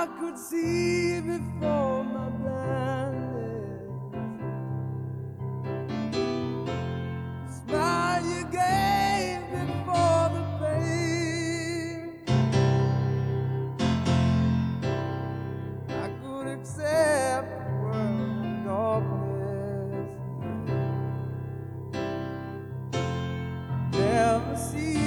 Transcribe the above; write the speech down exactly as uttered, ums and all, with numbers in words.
I could see before my blindness. The smile you gave before the pain. I could accept the world in darkness. Never see